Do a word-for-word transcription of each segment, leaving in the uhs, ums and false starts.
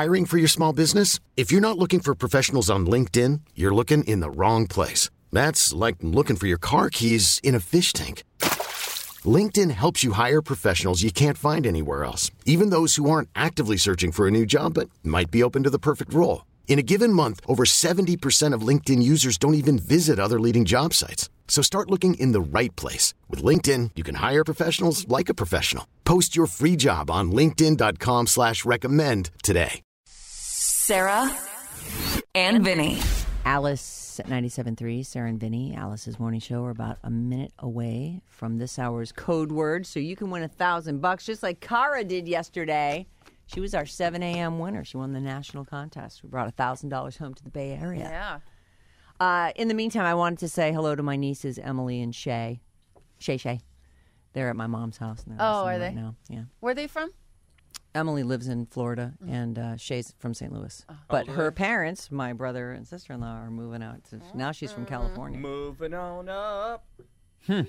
Hiring for your small business? If you're not looking for professionals on LinkedIn, you're looking in the wrong place. That's like looking for your car keys in a fish tank. LinkedIn helps you hire professionals you can't find anywhere else, even those who aren't actively searching for a new job but might be open to the perfect role. In a given month, over seventy percent of LinkedIn users don't even visit other leading job sites. So start looking in the right place. With LinkedIn, you can hire professionals like a professional. Post your free job on linkedin.com slash recommend today. Sarah and Vinny. Alice at ninety-seven point three, Sarah and Vinny, Alice's morning show. We're about a minute away from this hour's code word, so you can win a thousand bucks just like Cara did yesterday. She was our seven a.m. winner. She won the national contest. We brought a thousand dollars home to the Bay Area. Yeah. Uh, in the meantime, I wanted to say hello to my nieces, Emily and Shay. Shay Shay. They're at my mom's house. And they're Oh, listening are right they? now. Yeah. Where are they from? Emily lives in Florida, and uh, Shay's from Saint Louis. But her parents, my brother and sister-in-law, are moving out. To, now she's from California. Moving on up. To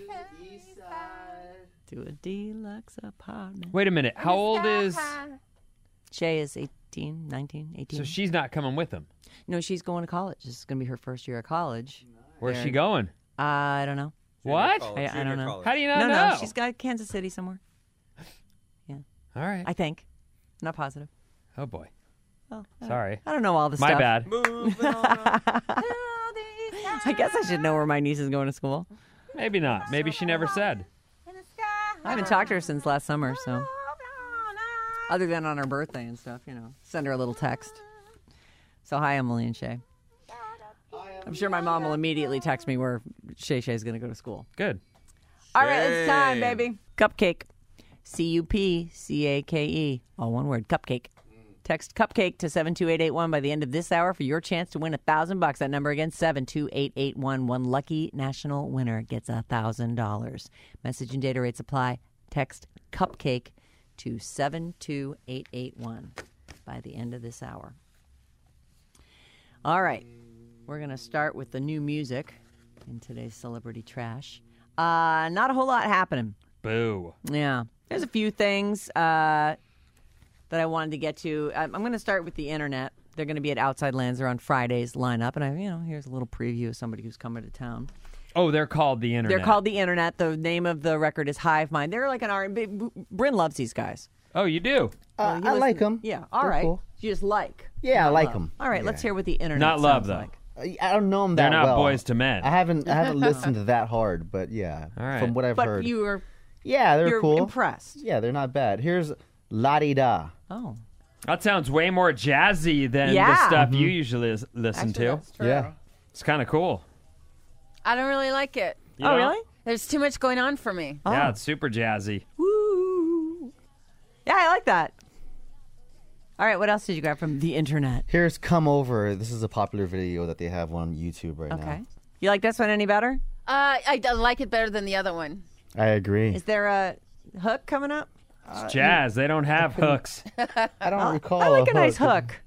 a deluxe apartment. Wait a minute. How old is... Shay is eighteen, nineteen, eighteen. So she's not coming with him. No, she's going to college. This is going to be her first year of college. Where's They're- she going? Uh, I don't know. What? I, I don't know. How do you not no, know? no, she's got Kansas City somewhere. All right. I think. Not positive. Oh, boy. Well, I don't- Sorry. I don't know all the My stuff. bad. Moving on up. I guess I should know where my niece is going to school. Maybe not. Maybe she never said. I haven't talked to her since last summer, so. Other than on her birthday and stuff, you know. Send her a little text. So, hi, Emily and Shay. I'm sure my mom will immediately text me where Shay Shay's going to go to school. Good. All right, it's time, baby. Cupcake. C U P C A K E. All one word, cupcake. Text cupcake to seven two eight eight one by the end of this hour for your chance to win a thousand bucks. That number again, seven two eight eight one. One lucky national winner gets a thousand dollars. Message and data rates apply. Text cupcake to seven two eight eight one by the end of this hour. All right. We're going to start with the new music in today's Celebrity Trash. Uh, not a whole lot happening. Boo. Yeah. There's a few things uh, that I wanted to get to. I'm, I'm going to start with the internet. They're going to be at Outside Lands on Friday's lineup. And, I, you know, here's a little preview of somebody who's coming to town. Oh, they're called the internet. They're called the internet. The name of the record is Hive Mind. They're like an R and B. Bryn loves these guys. Oh, you do? Uh, You I listen- like them. Yeah. All right. Cool. You just like. Yeah, I not like love. them. All right. Let's hear what the internet Not love, sounds though. like. I don't know them that They're not well. boys to men. I haven't I haven't listened to that hard, but yeah, All right. from what I've But heard. you were yeah, they're you're cool. impressed. Yeah, they're not bad. Here's La Di Da. Oh. That sounds way more jazzy than Yeah. the stuff you usually lis- listen Actually, to. that's true. Yeah. It's kind of cool. I don't really like it. You Oh, know? really? There's too much going on for me. Yeah, it's super jazzy. Woo. Yeah, I like that. All right, what else did you grab from the internet? Here's Come Over. This is a popular video that they have on YouTube right Okay. now. You like this one any better? Uh, I d- like it better than the other one. I agree. Is there a hook coming up? It's jazz. They don't have hooks. I don't recall. I like a a nice hook. hook.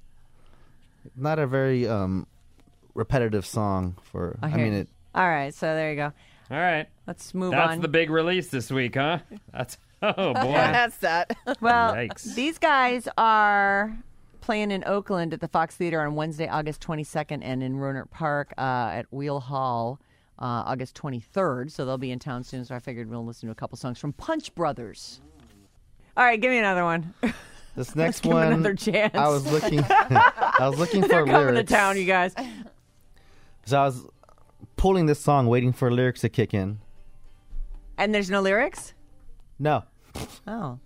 Not a very um, repetitive song for. I hear mean, you. it. All right, so there you go. All right. Let's move That's on. the big release this week, huh? That's oh boy. That's that. Well, Yikes. these guys are playing in Oakland at the Fox Theater on Wednesday, August twenty-second, and in Rohnert Park uh, at Wheel Hall uh, August twenty-third. So they'll be in town soon, so I figured we'll listen to a couple songs from Punch Brothers. All right, give me another one. This next give 'em one. another chance. I was looking. I was looking for They're coming lyrics. to town, you guys. So I was pulling this song, waiting for lyrics to kick in. And there's no lyrics? No. Oh.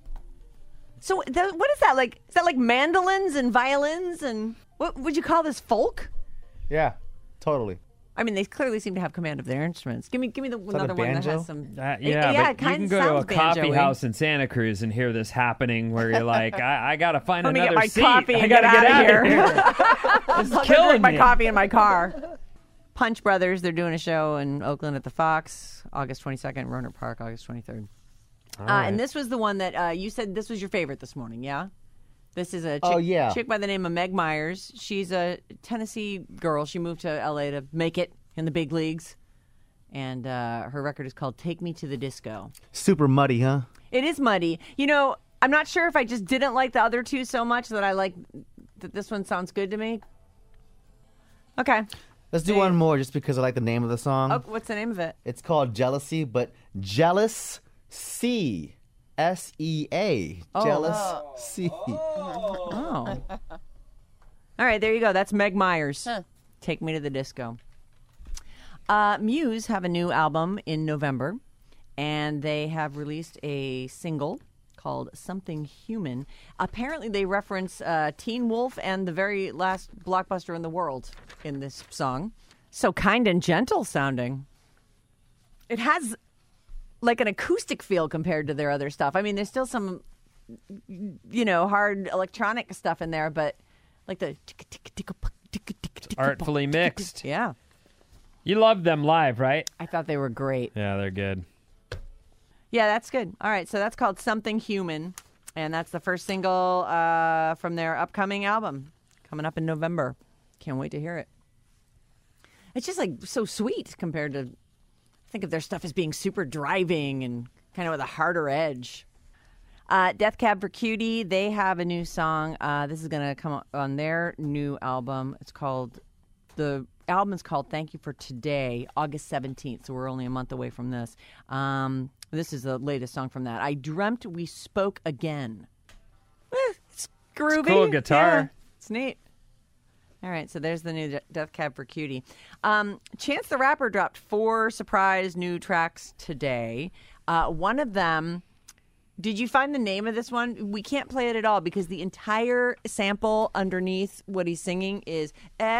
So th- what is that like? Is that like mandolins and violins and what would you call this, folk? Yeah. Totally. I mean, they clearly seem to have command of their instruments. Give me, give me the, that another a one that banjo? has some. Uh, It- yeah, yeah, but it kinda you can go to a sounds coffee banjo-y. house in Santa Cruz and hear this happening where you're like, I, I got to find Let me another get my seat. coffee I and gotta get, out outta of here. This is I'll go killing drink my me. coffee in my car. Punch Brothers, they're doing a show in Oakland at the Fox, August twenty-second, Rohnert Park, August twenty-third. All Uh, right. and this was the one that uh, you said this was your favorite this morning, yeah? This is a chick, Oh, yeah. chick by the name of Meg Myers. She's a Tennessee girl. She moved to L A to make it in the big leagues. And uh, her record is called Take Me to the Disco. Super muddy, huh? It is muddy. You know, I'm not sure if I just didn't like the other two so much that I like that this one sounds good to me? Okay. Let's do one more just because I like the name of the song. Oh, what's the name of it? It's called Jealousy, but Jealous C. S E A. Oh. Jealous C. Oh. All right, there you go. That's Meg Myers. Huh. Take Me to the Disco. Uh, Muse have a new album in November, and they have released a single called Something Human. Apparently, they reference uh, Teen Wolf and the very last blockbuster in the world in this song. So kind and gentle sounding. It has like an acoustic feel compared to their other stuff. I mean, there's still some, you know, hard electronic stuff in there, but like the Artfully mixed. Yeah. You love them live, right? I thought they were great. Yeah, they're good. Yeah, that's good. All right, so that's called Something Human, and that's the first single uh, from their upcoming album coming up in November. Can't wait to hear it. It's just like so sweet compared to, think of their stuff as being super driving and kind of with a harder edge. Uh, Death Cab for Cutie, they have a new song. Uh, this is going to come on their new album. It's called, the album is called Thank You for Today, August seventeenth, so we're only a month away from this. Um, this is the latest song from that. I Dreamt We Spoke Again. Eh, it's groovy. It's cool guitar. Yeah, it's neat. All right, so there's the new De- Death Cab for Cutie. Um, Chance the Rapper dropped four surprise new tracks today. Uh, one of them, did you find the name of this one? We can't play it at all because the entire sample underneath what he's singing is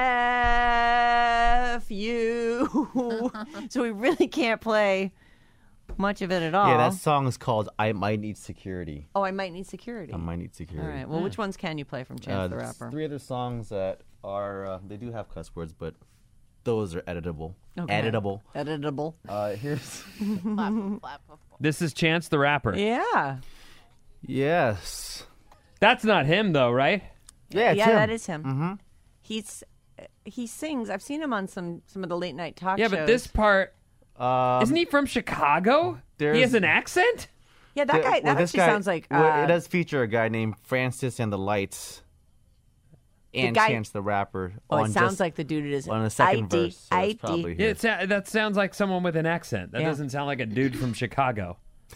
F you. So we really can't play much of it at all. Yeah, that song is called I Might Need Security. Oh, I Might Need Security. I Might Need Security. All right, well, which ones can you play from Chance Uh, the there's Rapper? three other songs that are, uh, they do have cuss words, but those are editable. Okay. Editable. Editable. Uh, here's... This is Chance the Rapper. Yeah. Yes. That's not him, though, right? Yeah, it's yeah, him. that is him. Mm-hmm. He's he sings. I've seen him on some some of the late night talk Yeah, shows. but this part, Um, isn't he from Chicago? He there's- has an accent? yeah, that the- guy. That well, this actually guy- sounds like. well, Uh, it does feature a guy named Francis and the Lights and guy- Chance the Rapper. oh, it on sounds just, like the dude it is. on the second I D, verse. So I it's D. probably Yeah, here. it sa- that sounds like someone with an accent. That Yeah. doesn't sound like a dude from Chicago.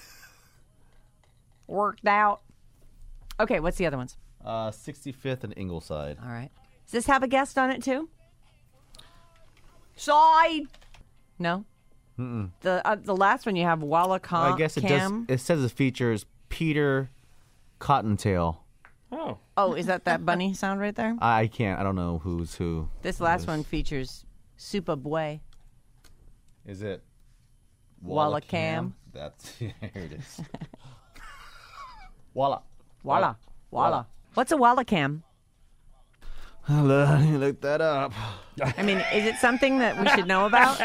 Worked out. Okay, what's the other ones? Uh, sixty-fifth and Ingleside. All right. Does this have a guest on it too? Side. No. Mm-mm. The uh, the last one you have Walla Cam. I guess it does. It says it features Peter Cottontail. Oh. Oh, is that that bunny sound right there? I, I can't. I don't know who's who. This last one features Super Boy. Is it Walla Cam? That's here it is. Walla. Walla. Walla. What's a Walla Cam? Let me look that up. I mean, is it something that we should know about?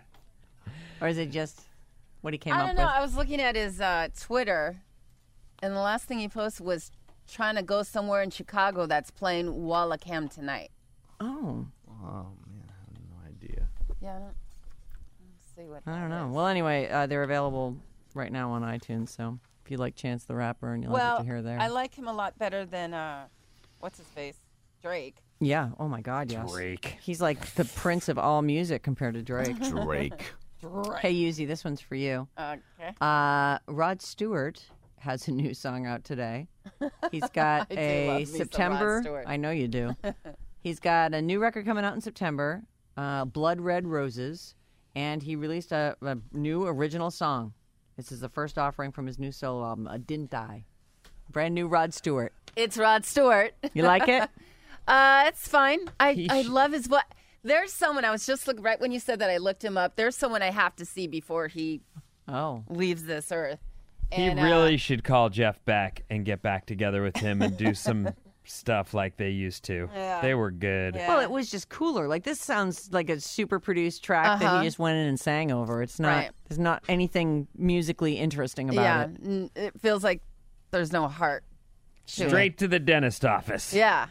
Or is it just what he came I up don't know. with? I was looking at his uh, Twitter, and the last thing he posted was trying to go somewhere in Chicago that's playing Walla Cam tonight. Oh, Oh man, I have no idea. Yeah, I don't, let's see what. I that don't know. is. Well, anyway, uh, they're available right now on iTunes. So if you like Chance the Rapper and you like well, what you hear there. I like him a lot better than uh, what's his face, Drake. Yeah. Oh my God. Yes. Drake. He's like the prince of all music compared to Drake. Drake. Hey, Yuzi, this one's for you. Okay. Uh, Rod Stewart has a new song out today. He's got I do a love me some Rod September. Stewart. I know you do. He's got a new record coming out in September, uh, Blood Red Roses, and he released a, a new original song. This is the first offering from his new solo album, A Didn't Die. Brand new Rod Stewart. It's Rod Stewart. You like it? Uh, it's fine. I, He I sh- love his voice. There's someone, I was just looking, right when you said that, I looked him up. There's someone I have to see before he Oh. leaves this earth. He And, uh, really should call Jeff Beck and get back together with him and do some stuff like they used to. Yeah. They were good. Yeah. Well, it was just cooler. Like, this sounds like a super produced track that Uh-huh. he just went in and sang over. It's not, Right. there's not anything musically interesting about yeah, it. n- it feels like there's no heart. to it. Straight to the dentist office. Yeah.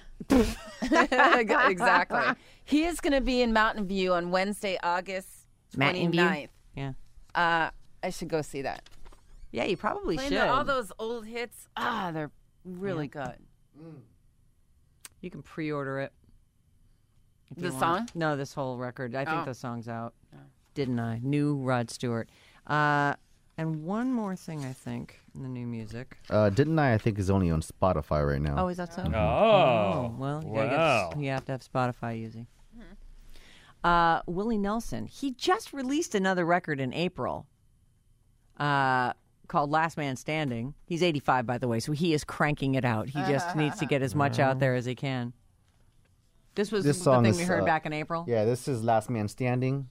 Exactly. He is going to be in Mountain View on Wednesday, August Mountain View? twenty-ninth. Yeah. Uh, I should go see that. Yeah, you probably Playing should. all those old hits, ah, they're really good. You can pre-order it. if you The want. song? No, this whole record. I think Oh. the song's out. Didn't I? New Rod Stewart. Uh, and one more thing, I think, in the new music. Uh, Didn't I? I think is only on Spotify right now. Oh, is that so? Oh, well, you, gotta wow. get, you have to have Spotify using. Uh, Willie Nelson. He just released another record in April uh, called Last Man Standing. He's eighty-five, by the way, so he is cranking it out. He just needs to get as much out there as he can. This was This the song thing is, we heard uh, back in April. Yeah, this is Last Man Standing.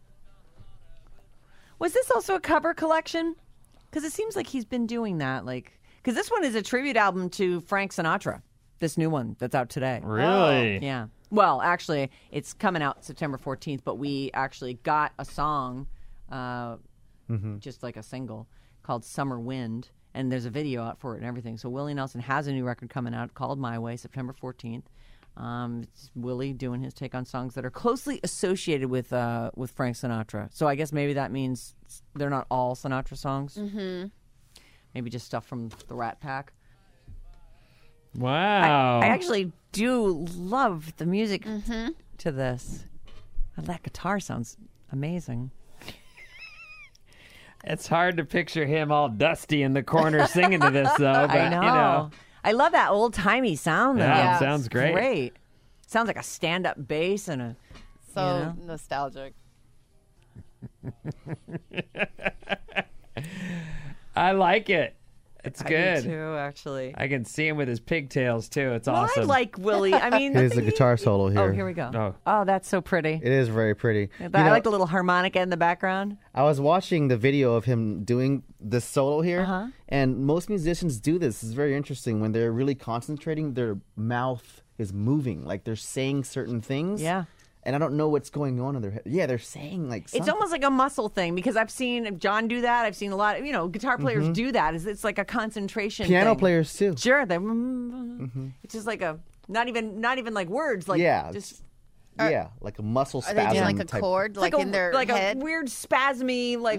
Was this also a cover collection? Because it seems like he's been doing that. Like, because this one is a tribute album to Frank Sinatra. This new one that's out today. Really? Yeah. Well, actually, it's coming out September fourteenth, but we actually got a song, uh, just like a single, called Summer Wind, and there's a video out for it and everything. So Willie Nelson has a new record coming out called My Way, September fourteenth. Um, it's Willie doing his take on songs that are closely associated with uh, with Frank Sinatra. So I guess maybe that means they're not all Sinatra songs. Mm-hmm. Maybe just stuff from the Rat Pack. Wow. I actually do love the music to this. That guitar sounds amazing. It's hard to picture him all dusty in the corner singing to this, though. But, I know. You know. I love that old timey sound, though. Yeah, Yeah. sounds great. Great. Sounds like a stand up bass and a. So You know? nostalgic. I like it. It's I good. do too, actually. I can see him with his pigtails, too. It's Well, awesome. I like Willie. I mean, Here's the he- guitar solo here. Oh, here we go. Oh. Oh, that's so pretty. It is very pretty. I You know, like the little harmonica in the background. I was watching the video of him doing this solo here, Uh-huh. and most musicians do this. It's very interesting. When they're really concentrating, their mouth is moving, like they're saying certain things. Yeah. And I don't know what's going on in their head. Yeah, they're saying like something. It's almost like a muscle thing because I've seen John do that. I've seen a lot of, you know, guitar players do that. It's, it's like a concentration Piano thing. players too. Sure. They, It's just like a, not even not even like words. Like Yeah, just Yeah, like a muscle Are spasm. they doing like a type. chord, like, a, in their like head? a weird spasmy, like,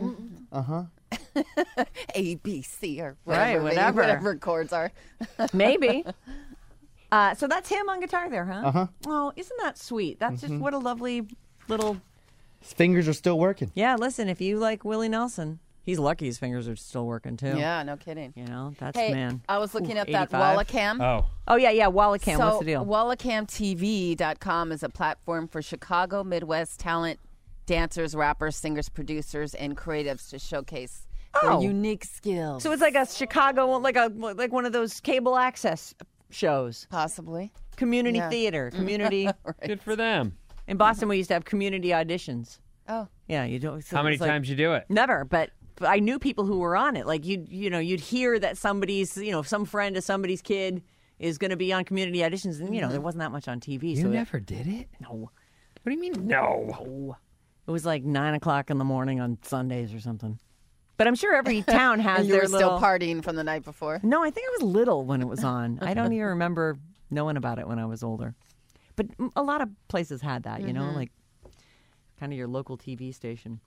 A, B, C, or Right, whatever, they- whatever. whatever chords are. maybe. Uh, so that's him on guitar there, huh? Uh-huh. Oh, isn't that sweet? That's just what a lovely little... His fingers are still working. Yeah, listen, if you like Willie Nelson, he's lucky his fingers are still working, too. Yeah, no kidding. You know, that's, Hey, man. I was looking Ooh, up that eighty-five. Wallacam. Oh. Oh, yeah, yeah, Wallacam. So What's the deal? Wallacam T V dot com is a platform for Chicago Midwest talent, dancers, rappers, singers, producers, and creatives to showcase Oh. their unique skills. So it's like a Chicago, like a like one of those cable access shows, Possibly. community Yeah. theater, community. Good for them. In Boston, we used to have community auditions. Oh. Yeah, you don't. so How it many was like- times you do it? Never, but, but I knew people who were on it. Like you, you know, you'd hear that somebody's, you know, some friend of somebody's kid is going to be on community auditions, and you know, there wasn't that much on T V. You so never did it? no, What do you mean, no? no, it was like nine o'clock in the morning on Sundays or something. But I'm sure every town has And you their were little. still partying from the night before. No, I think I was little when it was on. I don't even remember knowing about it when I was older. But m- a lot of places had that, you know, like kind of your local T V station.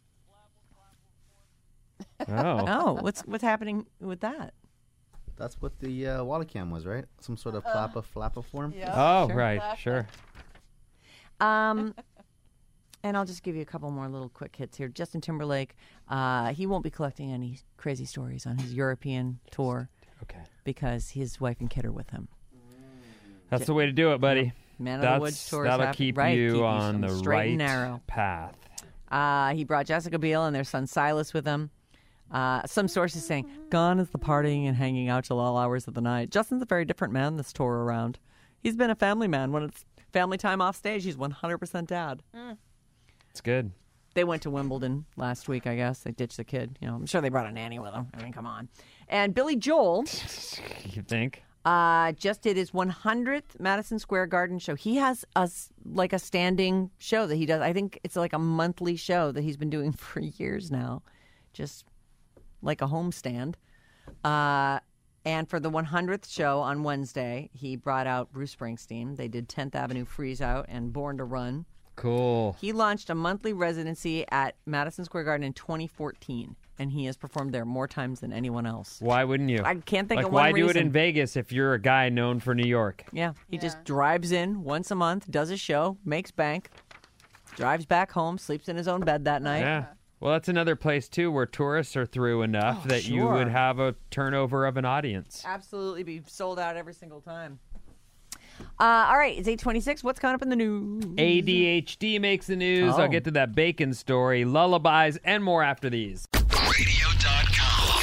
Oh. Oh, what's what's happening with that? That's what the uh, Wallacam was, right? Some sort of flappa flappa form. Oh, right. Sure. Um, and I'll just give you a couple more little quick hits here. Justin Timberlake, uh, he won't be collecting any crazy stories on his European tour Okay. because his wife and kid are with him. That's the way to do it, buddy. Man of That's, the Woods tour is that'll happening. keep Right, you keep you on from the straight right and narrow. path. Uh, he brought Jessica Biel and their son Silas with him. Uh, some sources saying, gone is the partying and hanging out till all hours of the night. Justin's a very different man this tour around. He's been a family man. When it's family time off stage, he's one hundred percent dad. It's good. They went to Wimbledon last week, I guess. They ditched the kid. You know, I'm sure they brought a nanny with them. I mean, come on. And Billy Joel You think? uh, just did his one hundredth Madison Square Garden show. He has a, s- like a standing show that he does. I think it's like a monthly show that he's been doing for years now. Just like a homestand. Uh, and for the one hundredth show on Wednesday, he brought out Bruce Springsteen. They did tenth Avenue Freeze Out and Born to Run. Cool. He launched a monthly residency at Madison Square Garden in twenty fourteen. and he has performed there more times than anyone else. Why wouldn't you? I can't think like, of one why reason. do it in Vegas if you're a guy known for New York? Yeah, he Yeah. just drives in once a month, does a show, makes bank, drives back home, sleeps in his own bed that night. Yeah. Well, that's another place, too, where tourists are through enough Oh, that you sure. would have a turnover of an audience. Absolutely be sold out every single time. Uh, all right, it's eight twenty-six. What's coming up in the news? A D H D makes the news. Oh. I'll get to that bacon story, lullabies, and more after these. radio dot com.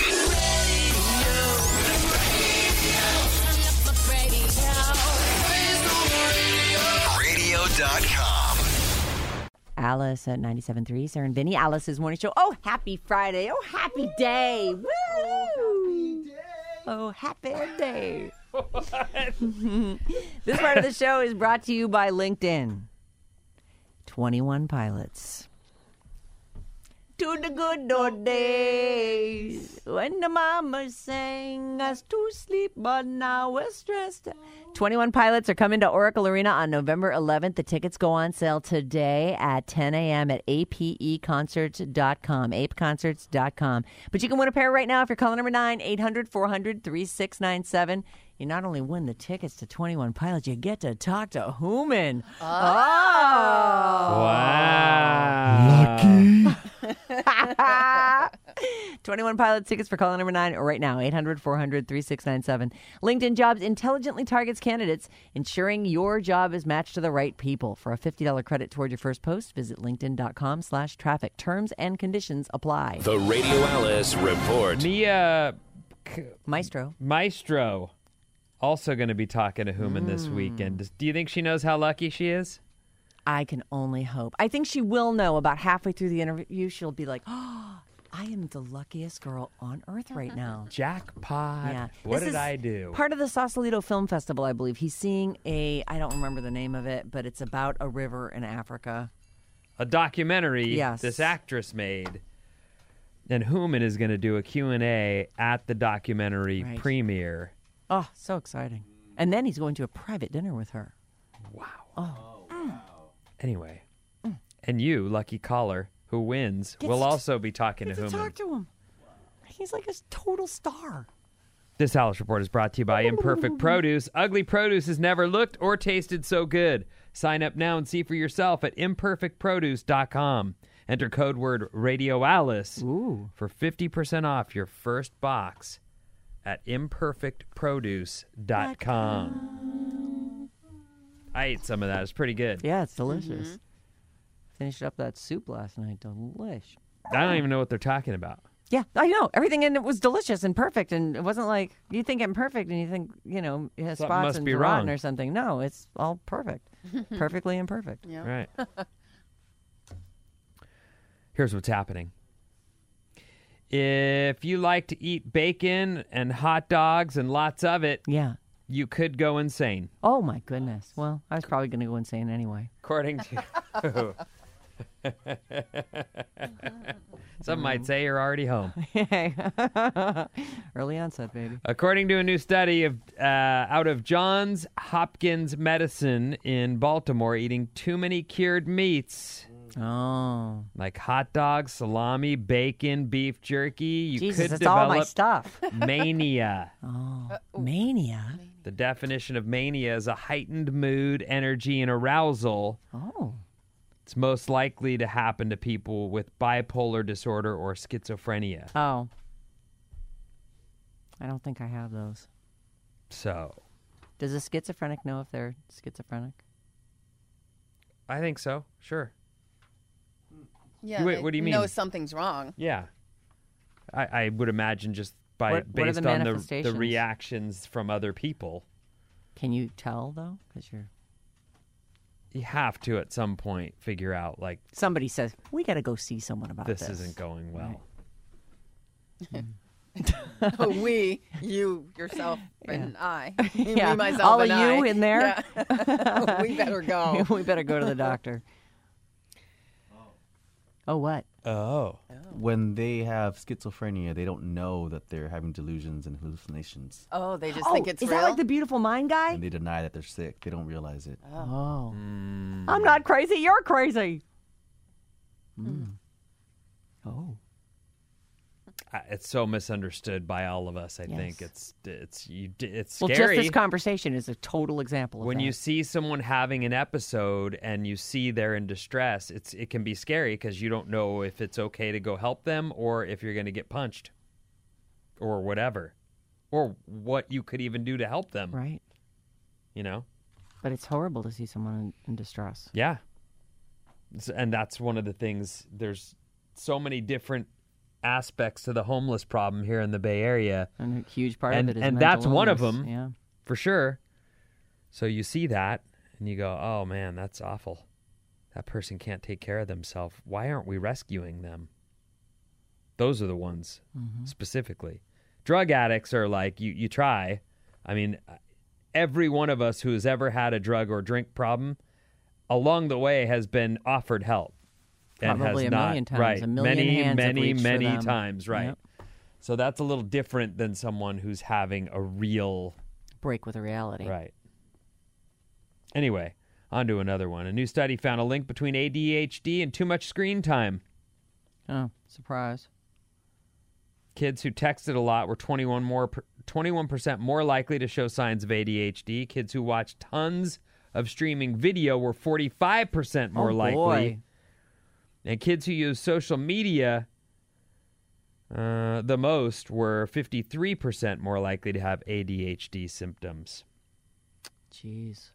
radio dot com. Alice at ninety-seven point three, Sarah and Vinny. Alice's morning show. Oh, happy Friday. Oh, happy day. Woo! Oh, happy day. This part of the show is brought to you by LinkedIn. twenty-one Pilots. To the good old days when the mama sang us to sleep, but now we're stressed. twenty-one Pilots are coming to Oracle Arena on November eleventh. The tickets go on sale today at ten a.m. at a p e concerts dot com, ape concerts dot com. But you can win a pair right now if you're calling number nine, eight hundred, four hundred, thirty-six ninety-seven. You not only win the tickets to twenty-one Pilots, you get to talk to Hooman. Oh. Wow. twenty-one Pilots tickets for calling number nine right now, eight hundred, four hundred, thirty-six ninety-seven. LinkedIn Jobs intelligently targets candidates, ensuring your job is matched to the right people. For a fifty dollars credit toward your first post, visit linkedin.com slash traffic. Terms and conditions apply. The Radio Alice Report. Mia Maestro. Maestro also going to be talking to Hooman this weekend. Does- Do you think she knows how lucky she is? I can only hope. I think she will know about halfway through the interview. She'll be like, oh, I am the luckiest girl on earth right now. Jackpot. Yeah. What This did is I do? Part of the Sausalito Film Festival, I believe. He's seeing a, I don't remember the name of it, but it's about a river in Africa. A documentary Yes. this actress made. And Hooman is going to do a Q and A at the documentary Right. premiere. Oh, so exciting. And then he's going to a private dinner with her. Anyway. And you, lucky caller, who wins, Gets will to- also be talking to Get to Hooman. talk to him. He's like a total star. This Alice Report is brought to you by Imperfect Produce. Ugly produce has never looked or tasted so good. Sign up now and see for yourself at imperfect produce dot com. Enter code word RadioAlice Ooh. for fifty percent off your first box at imperfect produce dot com. I ate some of that. It's pretty good. Yeah, it's delicious. Finished up that soup last night. Delish. I don't even know what they're talking about. Yeah, I know. Everything in it was delicious and perfect, and it wasn't like you think imperfect and you think, you know, it has Something spots must and be it's rotten wrong. or something. No, it's all perfect. Perfectly imperfect. Yeah. Right. Here's what's happening. If you like to eat bacon and hot dogs and lots of it, Yeah. you could go insane. Oh, my goodness. Well, I was probably going to go insane anyway. According to. Some might say you're already home. Early onset, baby. According to a new study of uh, out of Johns Hopkins Medicine in Baltimore, eating too many cured meats Oh. like hot dogs, salami, bacon, beef jerky, you Jesus, could that's all my develop stuff. mania. Oh. Mania. The definition of mania is a heightened mood, energy, and arousal. Oh. It's most likely to happen to people with bipolar disorder or schizophrenia. Oh. I don't think I have those. So, Does a schizophrenic know if they're schizophrenic? I think so. Sure. Yeah. Wait, they what do you know mean? something's wrong. Yeah. I, I would imagine just by What- what are based the on the, the manifestations? reactions from other people. Can you tell, though? Because you're... You have to at some point figure out like Somebody says, we got to go see someone about this. this isn't going well. we, you, yourself, and I. Yeah, Me, myself, all and of you I. in there? Yeah. We better go. we better go to the doctor. Oh, what? Oh. When they have schizophrenia, they don't know that they're having delusions and hallucinations. Oh, they just Oh, think it's is real. that like the Beautiful Mind guy? And they deny that they're sick. They don't realize it. Oh. Mm. I'm not crazy. You're crazy. Mm. Oh. uh, it's so misunderstood by all of us. I Yes. think it's it's you it's Well, scary. just this conversation is a total example of when that. you see someone having an episode and you see they're in distress, it's it can be scary because you don't know if it's okay to go help them or if you're going to get punched or whatever, or what you could even do to help them. Right. You know? But it's horrible to see someone in, in distress. Yeah. S- And that's one of the things. There's so many different aspects to the homeless problem here in the Bay Area. And a huge part And- of it is and mental that's one of illness. them. Yeah. For sure. So you see that and you go, oh man, that's awful. That person can't take care of themselves. Why aren't we rescuing them? Those are the ones specifically. Drug addicts are like, you, you try. I mean, every one of us who has ever had a drug or drink problem along the way has been offered help. And Probably has a not, million times. Right. A million many, hands have many, reached for many them. times. Right. Yep. So that's a little different than someone who's having a real Break with reality. Right. Anyway, on to another one. A new study found a link between A D H D and too much screen time. Oh, surprise. Kids who texted a lot were twenty-one more, twenty-one percent more likely to show signs of A D H D. Kids who watched tons of streaming video were forty-five percent more oh, likely. Boy. And kids who use social media uh, the most were fifty-three percent more likely to have A D H D symptoms. Jeez.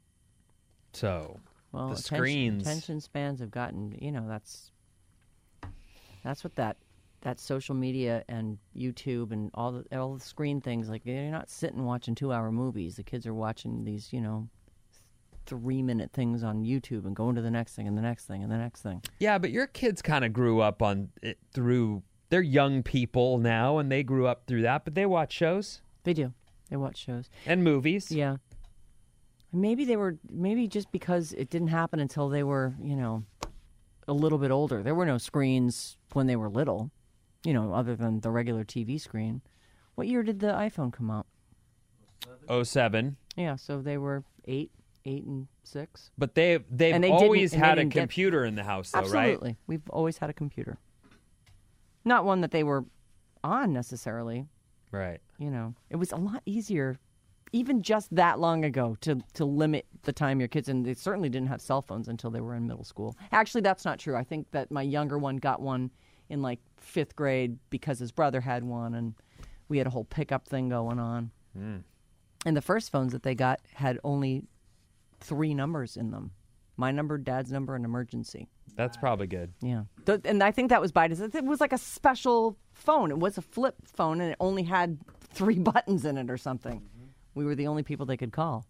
So, Well, the attention, screens. attention spans have gotten, you know, that's that's what that that social media and YouTube and all the all the screen things, like, they're not sitting watching two-hour movies. The kids are watching these, you know, three-minute things on YouTube and going to the next thing and the next thing and the next thing. Yeah, but your kids kind of grew up on it through. They're young people now, and they grew up through that. But they watch shows They do. They watch shows. and movies. Yeah. Maybe they were, maybe just because it didn't happen until they were, you know, a little bit older. There were no screens when they were little, you know, other than the regular T V screen. What year did the iPhone come out? oh seven. Yeah, so they were eight, eight and six. But they they've And they didn't- always and they had a didn't get- computer in the house, though, Absolutely. right? We've always had a computer. Not one that they were on necessarily. Right. You know, it was a lot easier, even just that long ago, to, to limit the time your kids, and they certainly didn't have cell phones until they were in middle school. Actually, that's not true. I think that my younger one got one in like fifth grade because his brother had one, and we had a whole pickup thing going on. Mm. And the first phones that they got had only three numbers in them. My number, Dad's number, and emergency. That's probably good. Yeah. The, and I think that was by design. It was like a special phone. It was a flip phone, and it only had three buttons in it or something. Mm-hmm. We were the only people they could call.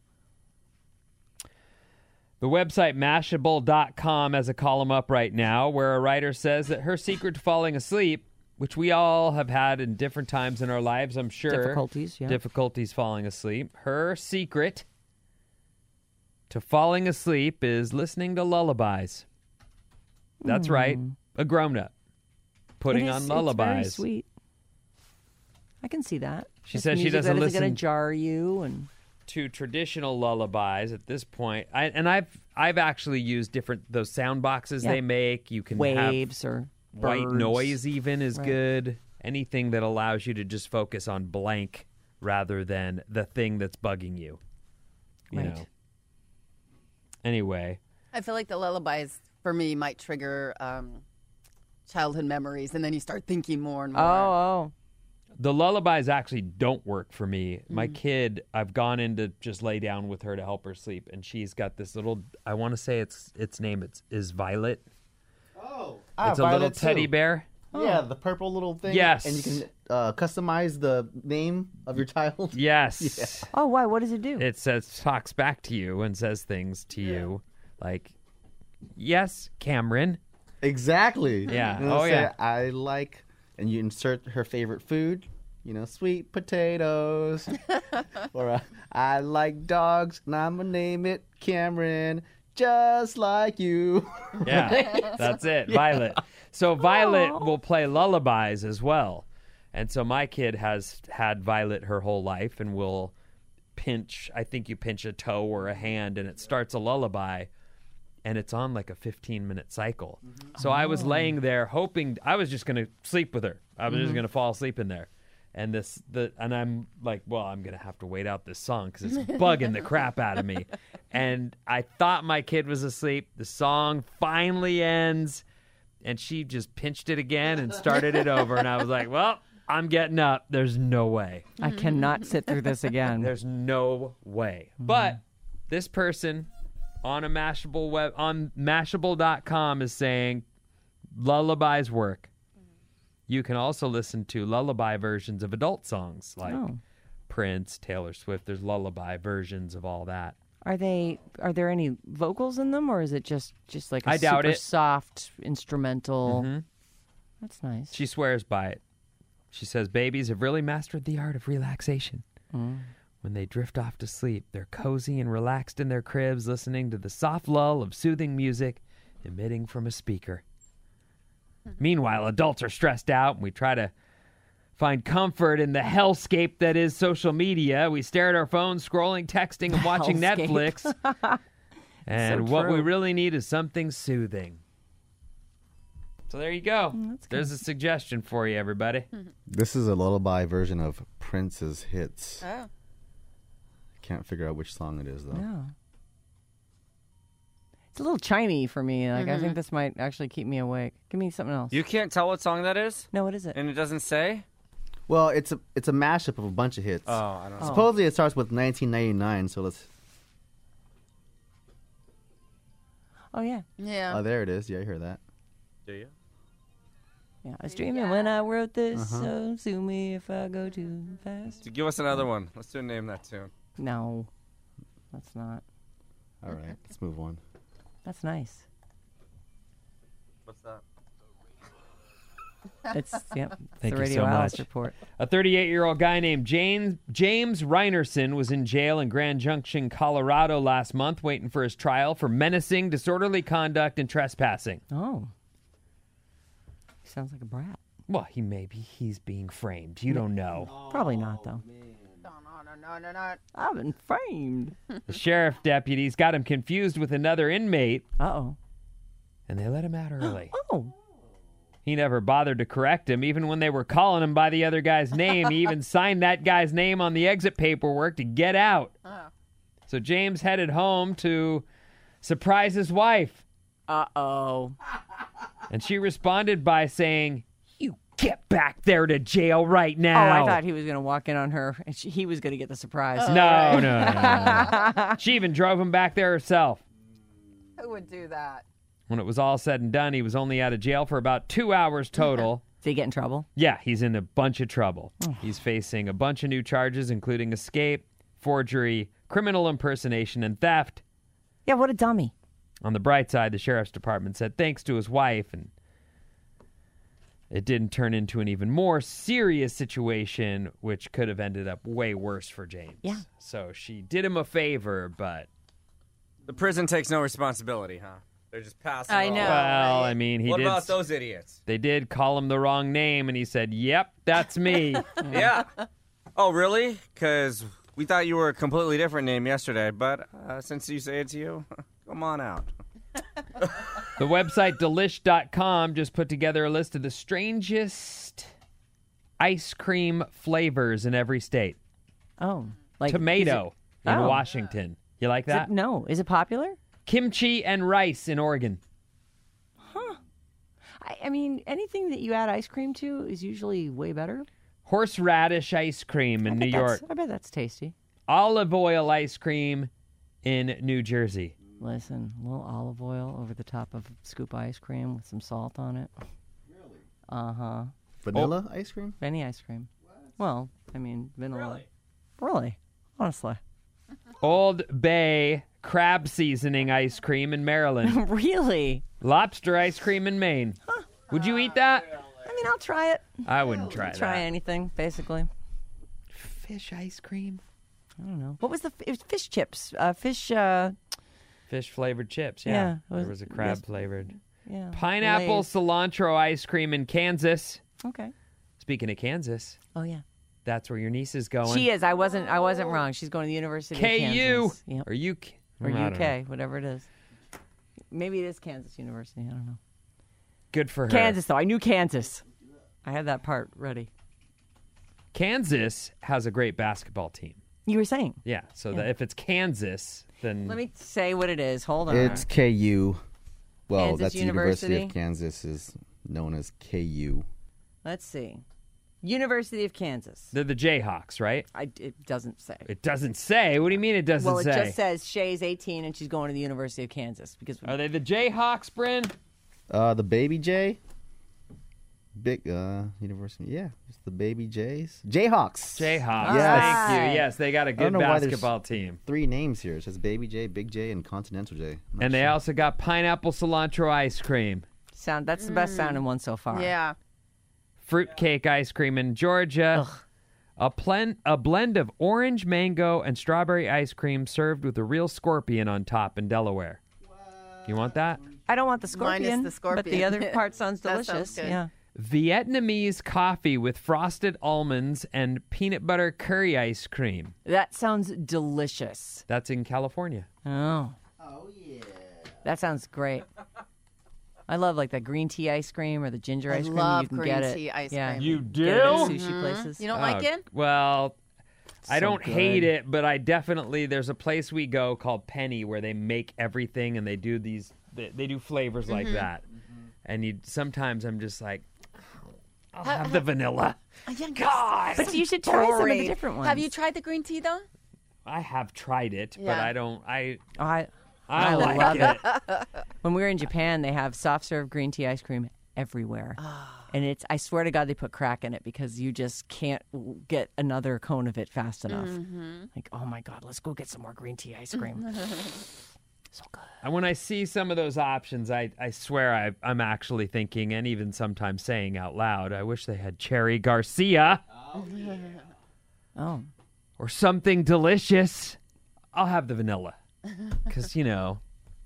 The website Mashable dot com has a column up right now where a writer says that her secret to falling asleep, which we all have had in different times in our lives, I'm sure. Difficulties, yeah. Difficulties falling asleep. Her secret to falling asleep is listening to lullabies. That's right. A grown-up putting It is- on It's lullabies. very sweet. I can see that. She It's says she music doesn't that isn't going listen- to jar you, and To traditional lullabies at this point. I, and I've I've actually used different those sound boxes Yeah. they make. You can have waves or white birds. noise even is Right. good. Anything that allows you to just focus on blank rather than the thing that's bugging you. You Right. know. Anyway, I feel like the lullabies for me might trigger um, childhood memories, and then you start thinking more and more. Oh, oh. the lullabies actually don't work for me. Mm. My kid, I've gone in to just lay down with her to help her sleep, and she's got this little. I want to say it's its name. It's is Violet. Oh, It's a little teddy bear. Yeah, the purple little thing. Yes. And you can uh, customize the name of your child. Yes. Oh, why? What does it do? It says talks back to you and says things to you like, "Yes, Cameron." Exactly. Yeah. You know, Oh, say, yeah. I like, and you insert her favorite food. You know, sweet potatoes. or uh, I like dogs, and I'm gonna name it Cameron, just like you. Yeah, that's it, Violet. So Violet will play lullabies as well. And so my kid has had Violet her whole life and will pinch, I think you pinch a toe or a hand and it starts a lullaby and it's on like a fifteen minute cycle. So I was laying there hoping, I was just going to sleep with her. I'm Mm-hmm. just gonna fall asleep in there. And this, the, and I'm like, well, I'm gonna have to wait out this song because it's bugging the crap out of me. And I thought my kid was asleep. The song finally ends, and she just pinched it again and started it over. And I was like, well, I'm getting up. There's no way. I cannot sit through this again. There's no way. But this person on a Mashable web on Mashable dot com is saying lullabies work. You can also listen to lullaby versions of adult songs like Oh. Prince, Taylor Swift. There's lullaby versions of all that. Are they? Are there any vocals in them, or is it just just like a I doubt super it. soft instrumental? Mhm. That's nice. She swears by it. She says babies have really mastered the art of relaxation. When they drift off to sleep, they're cozy and relaxed in their cribs, listening to the soft lull of soothing music emitting from a speaker. Meanwhile, adults are stressed out, and we try to find comfort in the hellscape that is social media. We stare at our phones, scrolling, texting, and watching Hellscape. Netflix. And So what we true. really need is something soothing. So there you go. Mm, There's a suggestion for you, everybody. This is a lullaby version of Prince's hits. Oh. Can't figure out which song it is, though. Yeah. It's a little chimey for me. Like I think this might actually keep me awake. Give me something else. You can't tell what song that is, no, what is it? and it doesn't say. Well, it's a it's a mashup of a bunch of hits. Oh, I don't know. Supposedly it starts with nineteen ninety-nine, so let's... Oh yeah, Yeah. Oh, there it is. Yeah, I hear that. Do you? yeah. I was dreaming when I wrote this. So sue me if I go too fast. So give us another one. Let's do a name that tune. No, that's not. All right, let's move on. That's nice. What's that? It's yep. It's Thank the you Radio so Alice much. report. A thirty-eight-year-old guy named James James Reinerson was in jail in Grand Junction, Colorado last month, waiting for his trial for menacing, disorderly conduct, and trespassing. Oh, he sounds like a brat. Well, he maybe he's being framed. You don't know. Probably not though. No, no, no, no, no. I've been framed. The sheriff deputies got him confused with another inmate, Uh oh. and they let him out early. Oh. He never bothered to correct him, even when they were calling him by the other guy's name. He even signed that guy's name on the exit paperwork to get out. Oh. So James headed home to surprise his wife. Uh oh. And she responded by saying, "You get back there to jail right Oh, now." I thought he was gonna walk in on her, and she, he was gonna get the surprise. No, no, no, no, no. She even drove him back there herself. Who would do that? When it was all said and done, he was only out of jail for about two hours total. Did he get in trouble? Yeah, he's in a bunch of trouble. He's facing a bunch of new charges, including escape, forgery, criminal impersonation, and theft. Yeah, what a dummy. On the bright side, the sheriff's department said thanks to his wife, and it didn't turn into an even more serious situation, which could have ended up way worse for James. Yeah. So she did him a favor, but The prison takes no responsibility, huh? They're just passing. I it all know. off. well, right. I mean, he What did. about those idiots? They did call him the wrong name, and he said, "Yep, that's me." Yeah. Oh, really? Because we thought you were a completely different name yesterday, but uh, since you say it's you, come on out. The website delish dot com just put together a list of the strangest ice cream flavors in every state. Oh, like Tomato is it- in Oh. Washington. You like Is that? it, no, is it popular? Kimchi and rice in Oregon. I, I mean, anything that you add ice cream to is usually way better. Horseradish ice cream in I New bet York. that's- I bet that's tasty. Olive oil ice cream in New Jersey. Listen, a little olive oil over the top of scoop ice cream with some salt on it. Really? Uh huh. Vanilla ice cream? Any ice cream. Well, I mean, vanilla. Really? Really? Honestly. Old Bay crab seasoning ice cream in Maryland. Really? Lobster ice cream in Maine. Would you eat that? I mean, I'll try it. I wouldn't try Try that. anything, basically. Fish ice cream? I don't know. What was the f- it was fish chips? Uh, fish. Uh, Fish flavored chips, yeah. Yeah, it there was- was a crab yes. flavored. yeah. Pineapple Lay's. cilantro ice cream in Kansas. Okay. Speaking of Kansas, Oh yeah. that's where your niece is going. She is. I wasn't. I wasn't wrong. She's going to the University K of U Kansas. Yep. or U Or I don't U know. K, whatever it is. Maybe it is Kansas University. I don't know. Good for her. Kansas, though. I knew Kansas. I had that part ready. Kansas has a great basketball team. You were saying. Yeah, so Yeah. That if it's Kansas, then Let me say what it is. Hold on. It's K U. Well, Kansas that's the University University? of Kansas is known as K U. Let's see. University of Kansas. they're the Jayhawks, right? I, it doesn't say. It doesn't say. What do you mean it doesn't Well, it say? just says Shay's eighteen and she's going to the University of Kansas because Are they the Jayhawks, Bryn? Uh, the Baby J. Big uh University. Yeah, it's the Baby Jays. Jayhawks. Jayhawks. Yes. Thank you. Yes, they got a don't good know why there's- basketball team. Three names here. It says Baby J, Big J, and Continental J. I'm not And they sure. also got pineapple cilantro ice cream, sound that's the best sounding one so far. Yeah. fruitcake ice cream in Georgia, a, plen- a blend of orange, mango, and strawberry ice cream served with a real scorpion on top in Delaware. You want that? I don't want the Minus scorpion, the scorpion. but the other part sounds That sounds delicious. good. Yeah. Vietnamese coffee with frosted almonds and peanut butter curry ice cream. That sounds delicious. That's in California. Oh. Oh yeah. That sounds great. I love like the green tea ice cream or the ginger I ice cream. love you can green get it. tea ice yeah. cream. You Get it at do? sushi places. You don't Oh, like it? Well, I So don't good. hate it, but I definitely there's a place we go called Penny where they make everything and they do these they, they do flavors like that. And you sometimes I'm just like I'll have the vanilla. God. But you should try some of the different ones. Have you tried the green tea though? I have tried it, but Yeah. I don't I Oh, I, I, I like love it. it. When we were in Japan, they have soft serve green tea ice cream everywhere. And it's, I swear to God, they put crack in it because you just can't w- get another cone of it fast enough. Like, oh my God, let's go get some more green tea ice cream. So good. And when I see some of those options, I, I swear I, I'm actually thinking, and even sometimes saying out loud, I wish they had Cherry Garcia Oh. or something delicious. I'll have the vanilla. Because, you know,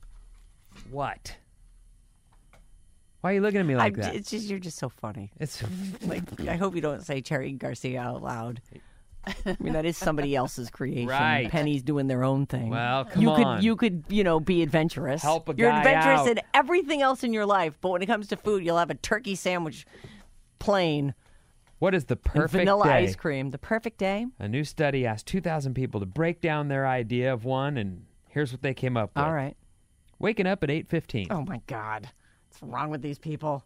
what? Why are you looking at me like I, that? it's just, you're just so funny. It's Like, I hope you don't say Cherry Garcia out loud. I mean, that is somebody else's creation. Right. Penny's doing their own thing. Well, come you on. Could, you could, you know, be adventurous. Help a You're guy adventurous out. in everything else in your life, but when it comes to food, you'll have a turkey sandwich plain What is the and perfect vanilla day? ice cream. The perfect day? A new study asked two thousand people to break down their idea of one, and here's what they came up with. All right. Waking up at eight fifteen. Oh, my God. What's wrong with these people?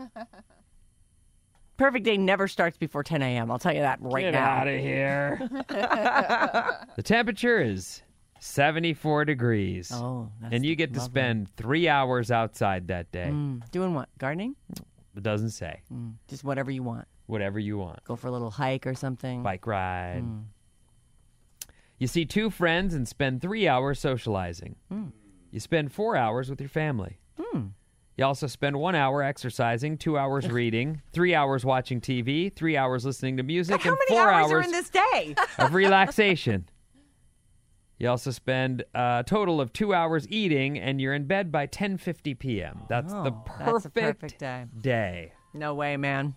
Perfect day never starts before ten a.m. I'll tell you that right Get now. out of here. The temperature is seventy-four degrees. Oh, that's and you get to lovely. spend three hours outside that day. Mm, doing what? Gardening? It doesn't say. Mm, just whatever you want. Whatever you want. Go for a little hike or something. Bike ride. Mm. You see two friends and spend three hours socializing. Mm. You spend four hours with your family. Mm. You also spend one hour exercising, two hours reading, three hours watching T V, three hours listening to music, How and many four hours hours are in this day? of relaxation. You also spend a total of two hours eating, and you're in bed by ten fifty p.m. That's the Oh, perfect, that's a perfect day. day. No way, man.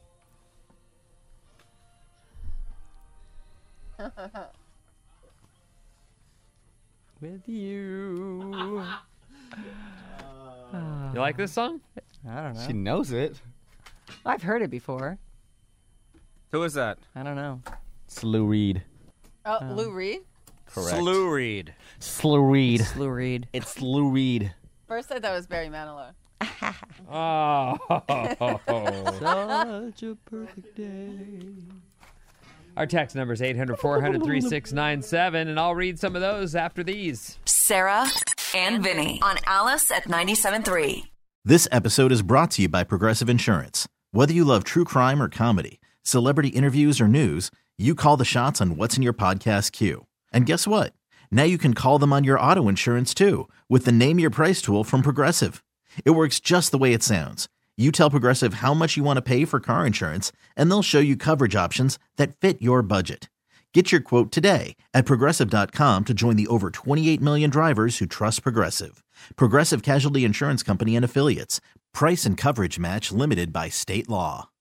With you. You like this song? I don't know. She knows it. I've heard it before. Who is that? I don't know. It's Lou Reed. Oh, Lou Reed. Correct. Slew Reed. Slew Reed. Lou Reed. It's Lou Reed. First I thought it was Barry Manilow. Oh. Such a perfect day. Our text number is eight hundred, four hundred, thirty-six ninety-seven, and I'll read some of those after these. Sarah and Vinny on Alice at ninety-seven point three. This episode is brought to you by Progressive Insurance. Whether you love true crime or comedy, celebrity interviews or news, you call the shots on what's in your podcast queue. And guess what? Now you can call them on your auto insurance too with the Name Your Price tool from Progressive. It works just the way it sounds. You tell Progressive how much you want to pay for car insurance, and they'll show you coverage options that fit your budget. Get your quote today at Progressive dot com to join the over twenty-eight million drivers who trust Progressive. Progressive Casualty Insurance Company and Affiliates. Price and coverage match limited by state law.